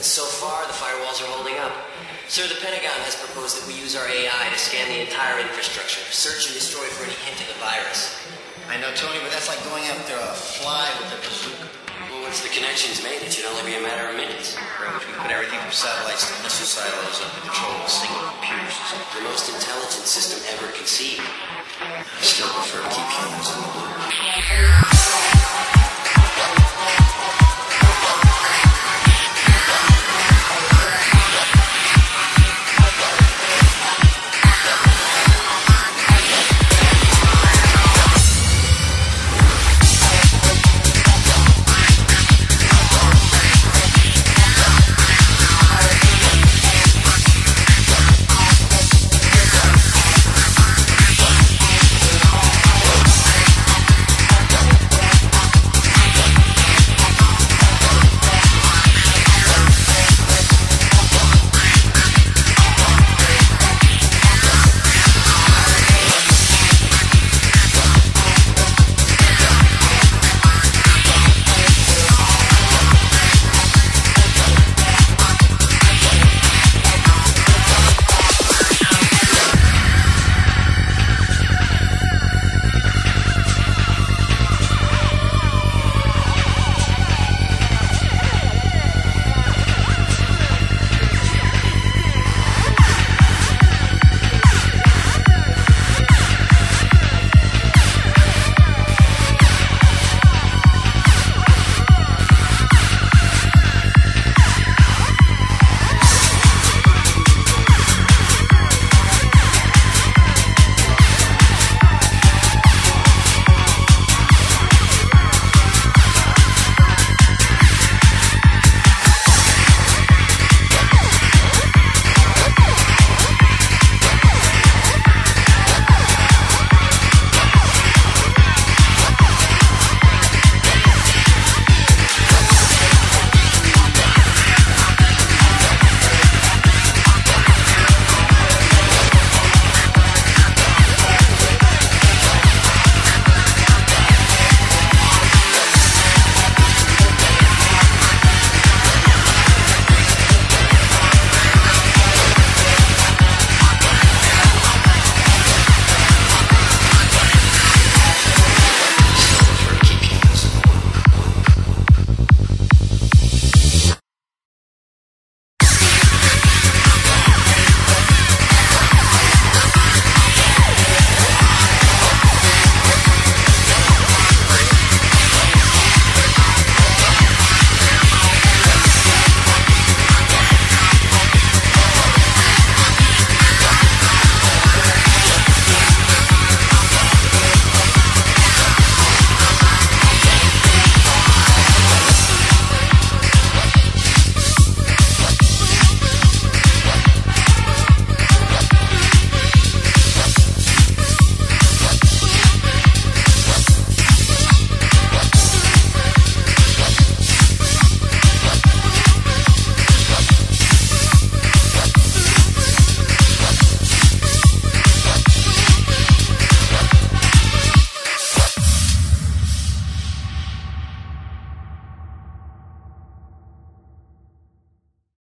So far, the firewalls are holding up. Sir, the Pentagon has proposed that we use our AI to scan the entire infrastructure, search and destroy for any hint of the virus. I know, Tony, but that's like going after a fly with a bazooka. Well, once the connection's made, it should only be a matter of minutes. Right, which we put everything from satellites to missile silos under control of a single computer system. The most intelligent system ever conceived. I still prefer to keep humans in the loop.